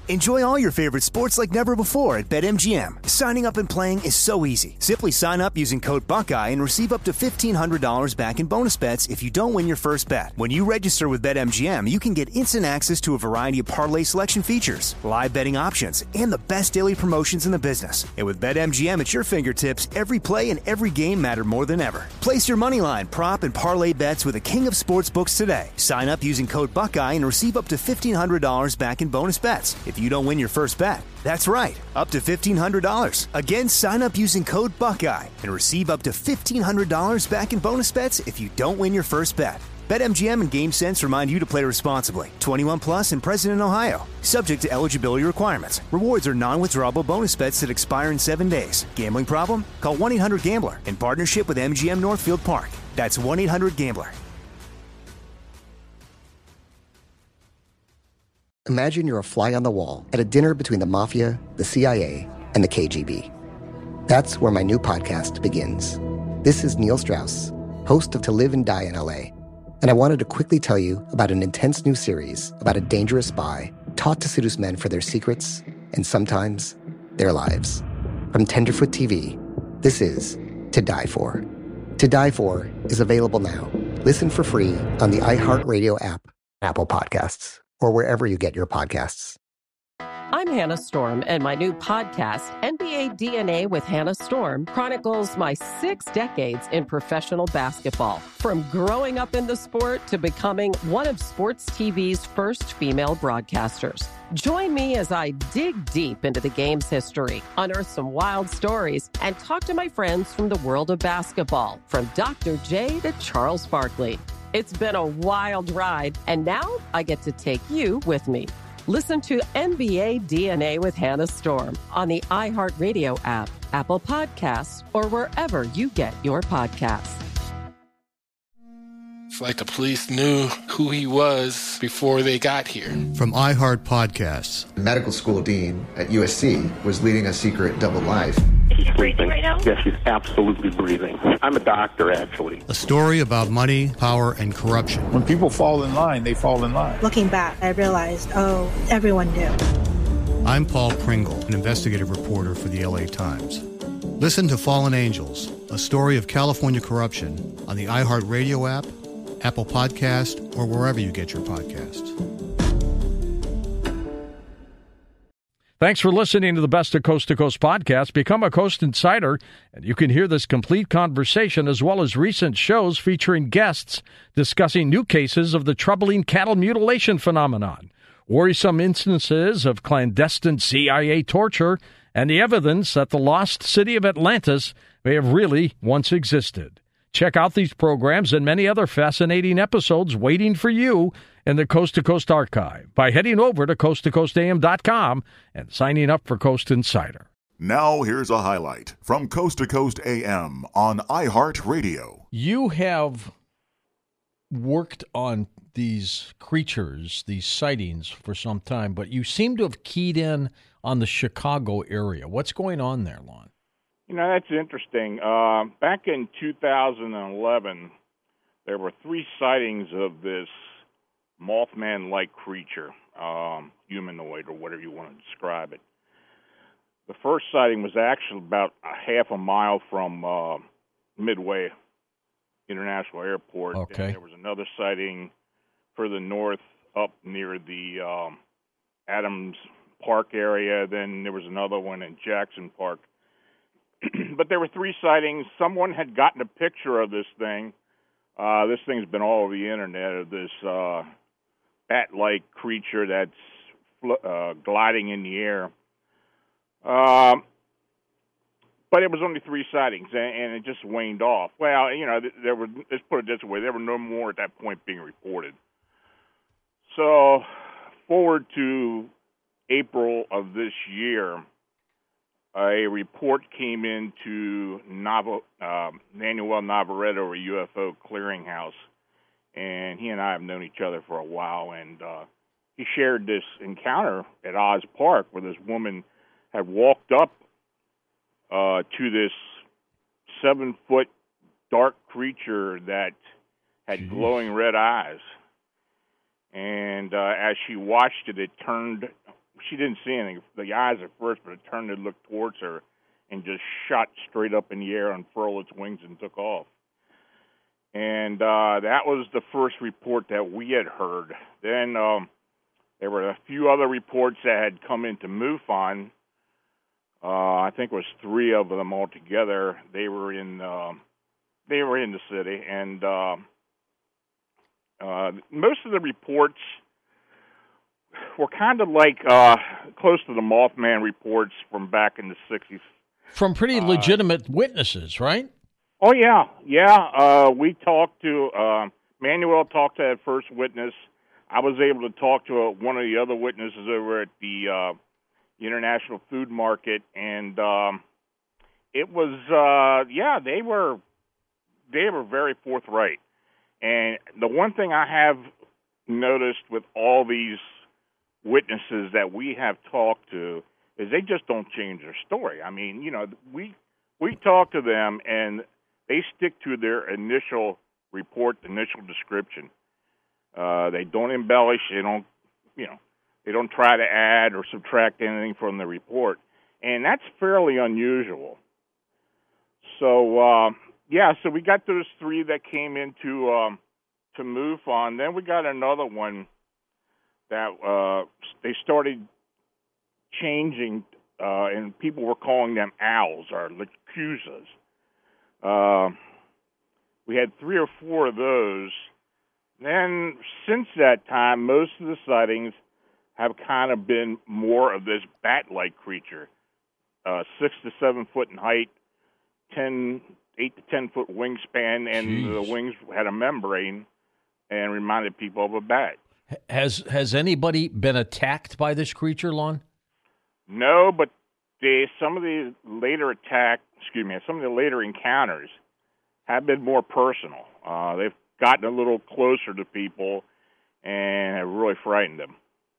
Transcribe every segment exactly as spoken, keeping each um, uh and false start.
Enjoy all your favorite sports like never before at BetMGM. Signing up and playing is so easy. Simply sign up using code Buckeye and receive up to fifteen hundred dollars back in bonus bets if you don't win your first bet. When you register with BetMGM, you can get instant access to a variety of parlay selection features, live betting options, and the best daily promotions in the business. And with BetMGM at your fingertips, every play and every game matter more than ever. Place your moneyline, prop, and parlay bets with the king of sportsbooks today. Sign up using code Buckeye and receive up to fifteen hundred dollars back in bonus bets if you don't win your first bet. That's right, up to fifteen hundred dollars. Again, sign up using code Buckeye and receive up to fifteen hundred dollars back in bonus bets if you don't win your first bet. BetMGM and GameSense remind you to play responsibly. twenty-one plus and present in Ohio. Subject to eligibility requirements. Rewards are non-withdrawable bonus bets that expire in seven days. Gambling problem? Call one eight hundred gambler in partnership with M G M Northfield Park. That's one eight hundred gambler. Imagine you're a fly on the wall at a dinner between the Mafia, the C I A, and the K G B. That's where my new podcast begins. This is Neil Strauss, host of To Live and Die in L A, and I wanted to quickly tell you about an intense new series about a dangerous spy taught to seduce men for their secrets and sometimes their lives. From Tenderfoot T V, this is To Die For. To Die For is available now. Listen for free on the iHeartRadio app, Apple Podcasts, or wherever you get your podcasts. I'm Hannah Storm, and my new podcast, N B A D N A with Hannah Storm, chronicles my six decades in professional basketball. From growing up in the sport to becoming one of sports T V's first female broadcasters. Join me as I dig deep into the game's history, unearth some wild stories, and talk to my friends from the world of basketball, from Doctor J to Charles Barkley. It's been a wild ride, and now I get to take you with me. Listen to N B A D N A with Hannah Storm on the iHeartRadio app, Apple Podcasts, or wherever you get your podcasts. It's like the police knew who he was before they got here. From iHeart Podcasts. The medical school dean at U S C was leading a secret double life. She's breathing right now? Yes, she's absolutely breathing. I'm a doctor, actually. A story about money, power, and corruption. When people fall in line, they fall in line. Looking back, I realized, oh, everyone knew. I'm Paul Pringle, an investigative reporter for the L A Times. Listen to Fallen Angels, a story of California corruption on the iHeartRadio app, Apple Podcast, or wherever you get your podcasts. Thanks for listening to the Best of Coast to Coast podcast. Become a Coast Insider, and you can hear this complete conversation as well as recent shows featuring guests discussing new cases of the troubling cattle mutilation phenomenon, worrisome instances of clandestine C I A torture, and the evidence that the lost city of Atlantis may have really once existed. Check out these programs and many other fascinating episodes waiting for you in the Coast to Coast archive by heading over to coast to coast a m dot com and signing up for Coast Insider. Now here's a highlight from Coast to Coast A M on iHeartRadio. You have worked on these creatures, these sightings for some time, but you seem to have keyed in on the Chicago area. What's going on there, Lon? You know, that's interesting. Uh, back in two thousand eleven, there were three sightings of this Mothman-like creature, um, humanoid or whatever you want to describe it. The first sighting was actually about a half a mile from uh, Midway International Airport. Okay. And there was another sighting further north up near the um, Adams Park area. Then there was another one in Jackson Park. But there were three sightings. Someone had gotten a picture of this thing. Uh, this thing's been all over the internet, of this uh, bat-like creature that's fl- uh, gliding in the air. Um, but it was only three sightings, and, and it just waned off. Well, you know, there were. Let's put it this way: there were no more at that point being reported. So, forward to April of this year, a report came into Navo, uh, Manuel Navarrete, a U F O clearinghouse, and he and I have known each other for a while, and uh, he shared this encounter at Oz Park where this woman had walked up uh, to this seven-foot dark creature that had Jeez. glowing red eyes. And uh, as she watched it, it turned she didn't see anything. The eyes at first, but it turned to look towards her and just shot straight up in the air, unfurled its wings, and took off. And uh, that was the first report that we had heard. Then um, there were a few other reports that had come into MUFON. Uh, I think it was three of them altogether. They were in uh, they were in the city, and uh, uh, most of the reports were kind of like uh, close to the Mothman reports from back in the sixties. From pretty uh, legitimate witnesses, right? Oh, yeah, yeah. Uh, we talked to, uh, Manuel talked to that first witness. I was able to talk to uh, one of the other witnesses over at the uh, International Food Market, and um, it was, uh, yeah, they were, they were very forthright. And the one thing I have noticed with all these witnesses that we have talked to is they just don't change their story. I mean, you know, we we talk to them, and they stick to their initial report, initial description. Uh, they don't embellish. They don't, you know, they don't try to add or subtract anything from the report, and that's fairly unusual. So, uh, yeah, so we got those three that came into um, to MUFON. Then we got another one that uh, they started changing, uh, and people were calling them owls or lacusas. Uh, we had three or four of those. Then, since that time, most of the sightings have kind of been more of this bat-like creature, uh, six to seven foot in height, ten, eight to ten foot wingspan, and Jeez. The wings had a membrane and reminded people of a bat. Has has anybody been attacked by this creature, Lon? No, but they, some of the later attack, excuse me, some of the later encounters have been more personal. Uh, they've gotten a little closer to people and have really frightened them.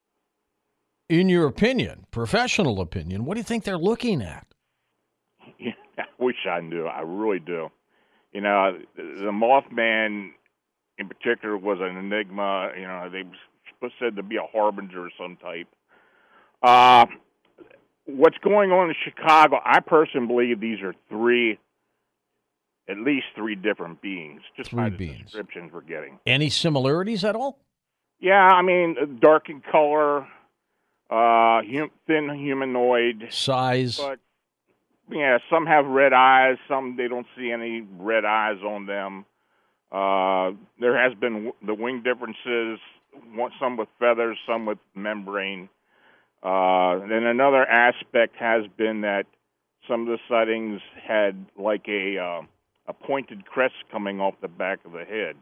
In your opinion, professional opinion, what do you think they're looking at? Yeah, I wish I knew. I really do. You know, the Mothman in particular was an enigma. You know, they were said to be a harbinger of some type. Uh, what's going on in Chicago, I personally believe these are three, at least three different beings, just three by the beings. descriptions we're getting. Any similarities at all? Yeah, I mean, dark in color, uh, hum- thin humanoid. Size. But, yeah, some have red eyes, some they don't see any red eyes on them. Uh, there has been w- the wing differences, some with feathers, some with membrane. Uh, then another aspect has been that some of the sightings had like a uh, a pointed crest coming off the back of the head.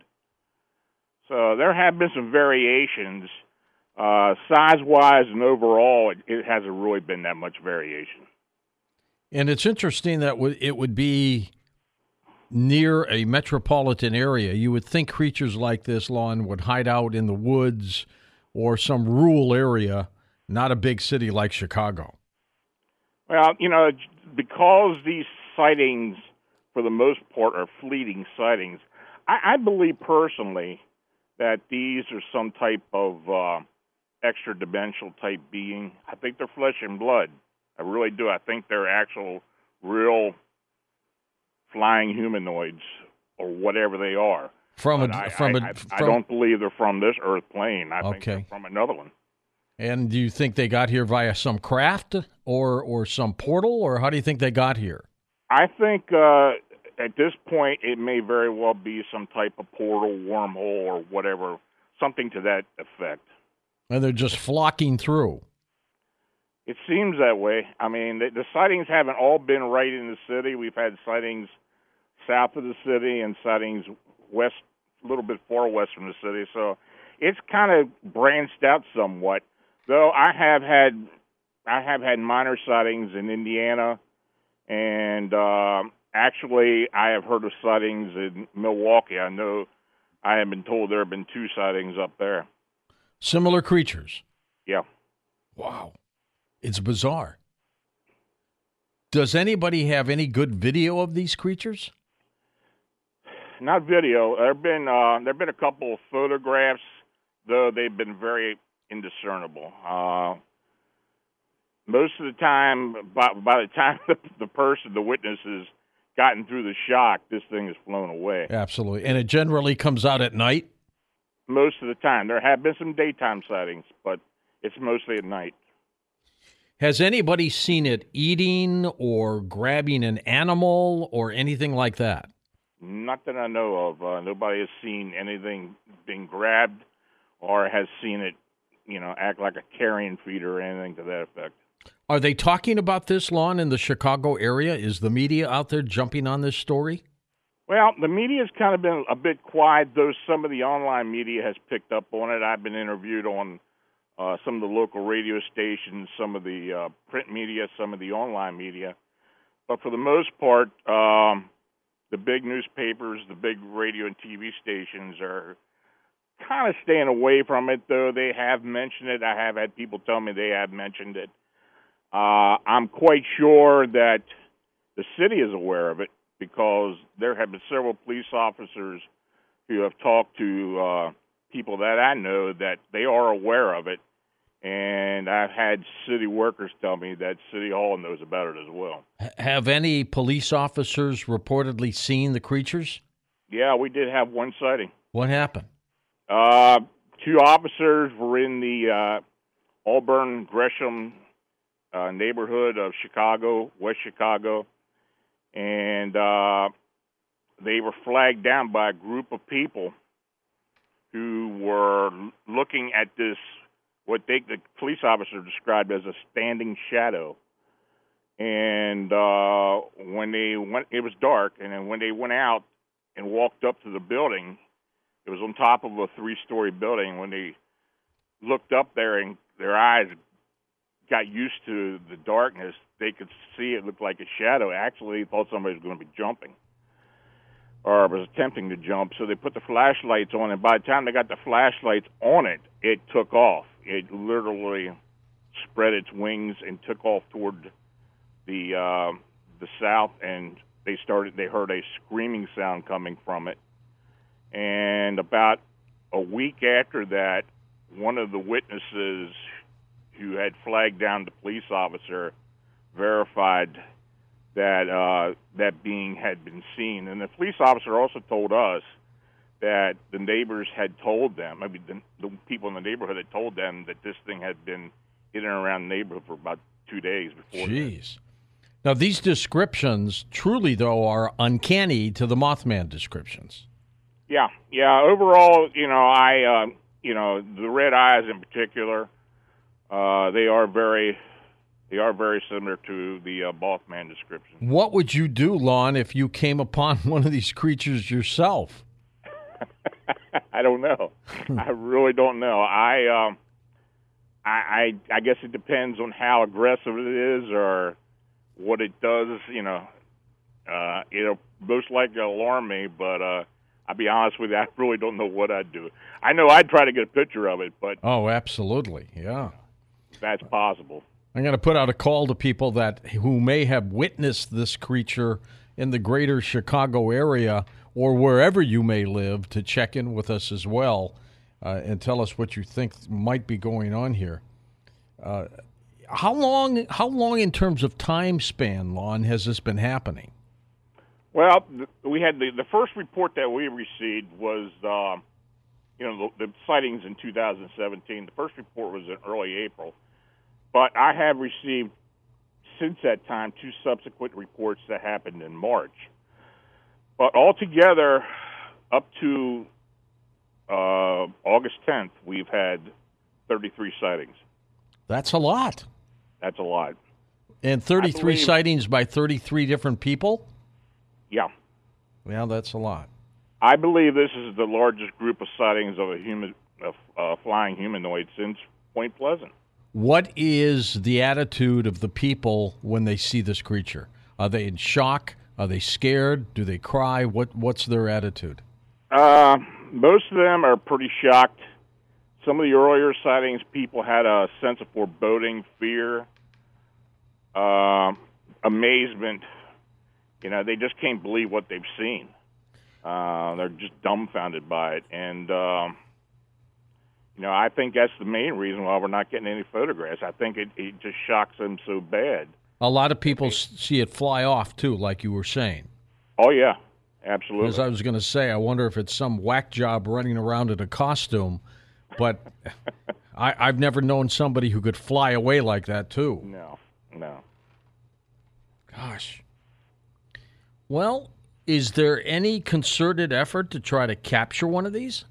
So there have been some variations. Uh, size-wise and overall, it, it hasn't really been that much variation. And it's interesting that w- it would be near a metropolitan area. You would think creatures like this, Lon, would hide out in the woods or some rural area, not a big city like Chicago. Well, you know, because these sightings, for the most part, are fleeting sightings, I, I believe personally that these are some type of uh, extra-dimensional type being. I think they're flesh and blood. I really do. I think they're actual, real flying humanoids or whatever they are. From a, I, from I, a, I, from, I don't believe they're from this earth plane. I okay. think they're from another one. And do you think they got here via some craft or or some portal, or how do you think they got here? I think uh, at this point it may very well be some type of portal, wormhole, or whatever, something to that effect. And they're just flocking through. It seems that way. I mean, the, the sightings haven't all been right in the city. We've had sightings south of the city and sightings west, a little bit far west from the city. So it's kind of branched out somewhat. Though I have had, I have had minor sightings in Indiana, and uh, actually I have heard of sightings in Milwaukee. I know I have been told there have been two sightings up there. Similar creatures. Yeah. Wow. It's bizarre. Does anybody have any good video of these creatures? Not video. There've been uh, there've been a couple of photographs, though they've been very indiscernible. Uh, most of the time, by, by the time the person, the witness, has gotten through the shock, this thing is flown away. Absolutely. And it generally comes out at night? Most of the time. There have been some daytime sightings, but it's mostly at night. Has anybody seen it eating or grabbing an animal or anything like that? Not that I know of. Uh, nobody has seen anything being grabbed or has seen it, you know, act like a carrion feeder or anything to that effect. Are they talking about this, Lon, in the Chicago area? Is the media out there jumping on this story? Well, the media has kind of been a bit quiet, though some of the online media has picked up on it. I've been interviewed on uh, some of the local radio stations, some of the uh, print media, some of the online media. But for the most part, um, the big newspapers, the big radio and T V stations are kind of staying away from it, though they have mentioned it. I have had people tell me they have mentioned it. Uh, I'm quite sure that the city is aware of it because there have been several police officers who have talked to uh, people that I know that they are aware of it. And I've had city workers tell me that City Hall knows about it as well. Have any police officers reportedly seen the creatures? Yeah, we did have one sighting. What happened? Uh, two officers were in the uh, Auburn Gresham uh, neighborhood of Chicago, West Chicago, and uh, they were flagged down by a group of people who were looking at this, what they, the police officer described as a standing shadow. And uh, when they went, it was dark, and then when they went out and walked up to the building, it was on top of a three-story building. When they looked up there and their eyes got used to the darkness, they could see it looked like a shadow. Actually, they thought somebody was going to be jumping or was attempting to jump, so they put the flashlights on, and by the time they got the flashlights on it, it took off. It literally spread its wings and took off toward the uh, the south, and they started. They heard a screaming sound coming from it. And about a week after that, one of the witnesses who had flagged down the police officer verified that uh, that being had been seen. And the police officer also told us that the neighbors had told them, I mean, the, the people in the neighborhood had told them that this thing had been in and around the neighborhood for about two days before. Jeez. That. Now, these descriptions truly, though, are uncanny to the Mothman descriptions. Yeah, yeah. Overall, you know, I, uh, you know, the red eyes in particular, uh, they are very, they are very similar to the uh, Mothman description. What would you do, Lon, if you came upon one of these creatures yourself? I don't know. I really don't know. I, um, I, I, I guess it depends on how aggressive it is or what it does. You know, uh, it'll most likely alarm me, but. Uh, I'll be honest with you, I really don't know what I'd do. I know I'd try to get a picture of it, but... Oh, absolutely, yeah. That's possible. I'm going to put out a call to people that who may have witnessed this creature in the greater Chicago area or wherever you may live to check in with us as well uh, and tell us what you think might be going on here. Uh, how long, how long in terms of time span, Lon, has this been happening? Well, we had the, the first report that we received was, uh, you know, the, the sightings in two thousand seventeen. The first report was in early April. But I have received, since that time, two subsequent reports that happened in March. But altogether, up to uh, August tenth, we've had thirty-three sightings. That's a lot. That's a lot. And thirty-three believe, sightings by thirty-three different people? Yeah. Well, that's a lot. I believe this is the largest group of sightings of a human, of uh, flying humanoid since Point Pleasant. What is the attitude of the people when they see this creature? Are they in shock? Are they scared? Do they cry? What What's their attitude? Uh, most of them are pretty shocked. Some of the earlier sightings, people had a sense of foreboding, fear, uh, amazement. You know, they just can't believe what they've seen. Uh, they're just dumbfounded by it. And, um, you know, I think that's the main reason why we're not getting any photographs. I think it, it just shocks them so bad. A lot of people see it fly off, too, like you were saying. Oh, yeah, absolutely. As I was going to say, I wonder if it's some whack job running around in a costume, but I, I've never known somebody who could fly away like that, too. No, no. Gosh. Well, is there any concerted effort to try to capture one of these?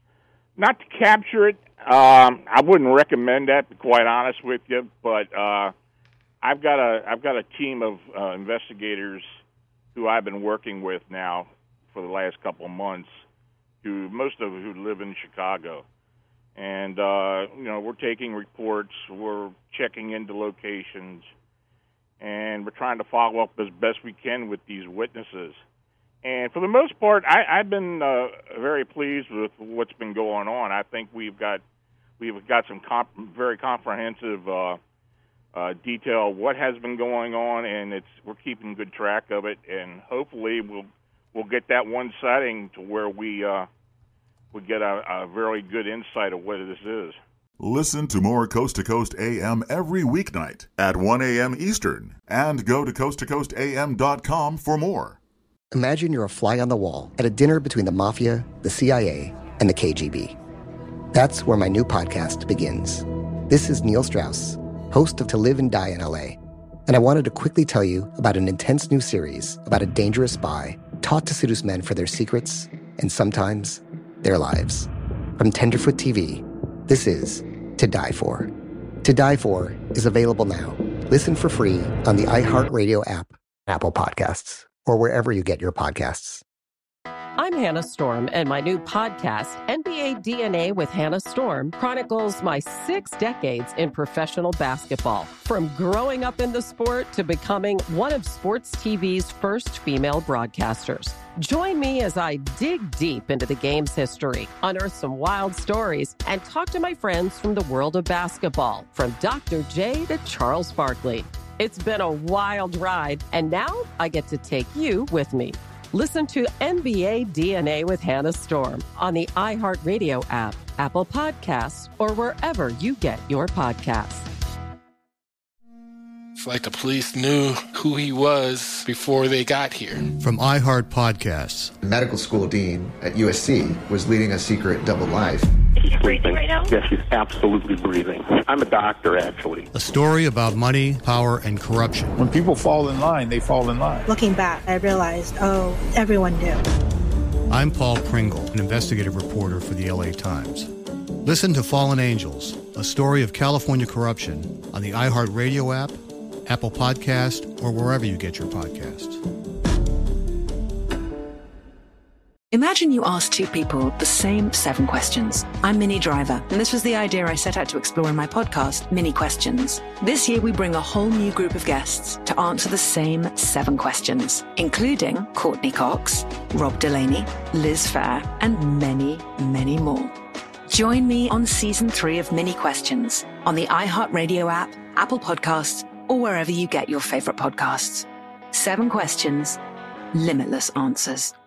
Not to capture it. Um, I wouldn't recommend that, to be quite honest with you, but uh, I've got a I've got a team of uh, investigators who I've been working with now for the last couple of months, who most of who live in Chicago, and uh, you know, we're taking reports, we're checking into locations, and we're trying to follow up as best we can with these witnesses. And for the most part, I, I've been uh, very pleased with what's been going on. I think we've got we've got some comp- very comprehensive uh, uh, detail of what has been going on, and it's we're keeping good track of it. And hopefully, we'll we'll get that one sighting to where we uh, we get a, a very good insight of what this is. Listen to more Coast to Coast A M every weeknight at one a.m. Eastern, and go to coast to coast a m dot com for more. Imagine you're a fly on the wall at a dinner between the Mafia, the C I A, and the K G B. That's where my new podcast begins. This is Neil Strauss, host of To Live and Die in L A, and I wanted to quickly tell you about an intense new series about a dangerous spy taught to seduce men for their secrets and sometimes their lives. From Tenderfoot T V, this is To Die For. To Die For is available now. Listen for free on the iHeartRadio app, Apple Podcasts, or wherever you get your podcasts. I'm Hannah Storm, and my new podcast, N B A D N A with Hannah Storm, chronicles my six decades in professional basketball. From growing up in the sport to becoming one of sports T V's first female broadcasters. Join me as I dig deep into the game's history, unearth some wild stories, and talk to my friends from the world of basketball, from Doctor J to Charles Barkley. It's been a wild ride, and now I get to take you with me. Listen to N B A D N A with Hannah Storm on the iHeartRadio app, Apple Podcasts, or wherever you get your podcasts. It's like the police knew who he was before they got here. From iHeart Podcasts. The medical school dean at U S C was leading a secret double life. She's breathing right now? Yes, she's absolutely breathing. I'm a doctor, actually. A story about money, power, and corruption. When people fall in line, they fall in line. Looking back, I realized, oh, everyone knew. I'm Paul Pringle, an investigative reporter for the L A Times. Listen to Fallen Angels, a story of California corruption on the iHeartRadio app, Apple Podcast, or wherever you get your podcasts. Imagine you ask two people the same seven questions. I'm Minnie Driver, and this was the idea I set out to explore in my podcast, Minnie Questions. This year, we bring a whole new group of guests to answer the same seven questions, including Courtney Cox, Rob Delaney, Liz Phair, and many, many more. Join me on season three of Minnie Questions on the iHeartRadio app, Apple Podcasts, or wherever you get your favorite podcasts. Seven questions, limitless answers.